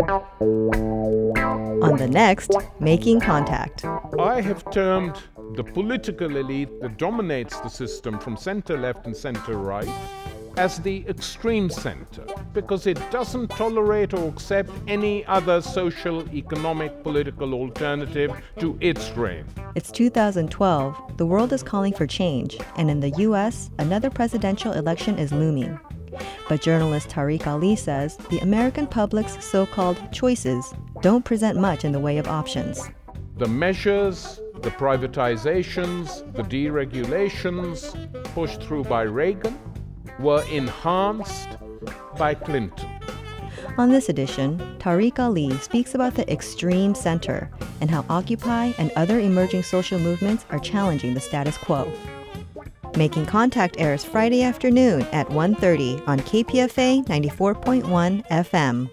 On the next, Making Contact. I have termed the political elite that dominates the system from center-left and center-right as the extreme center, because it doesn't tolerate or accept any other social, economic, political alternative to its reign. It's 2012. The world is calling for change, and in the U.S., another presidential election is looming. But journalist Tariq Ali says the American public's so-called choices don't present much in the way of options. The measures, the privatizations, the deregulations pushed through by Reagan were enhanced by Clinton. On this edition, Tariq Ali speaks about the extreme center and how Occupy and other emerging social movements are challenging the status quo. Making Contact airs Friday afternoon at 1:30 on KPFA 94.1 FM.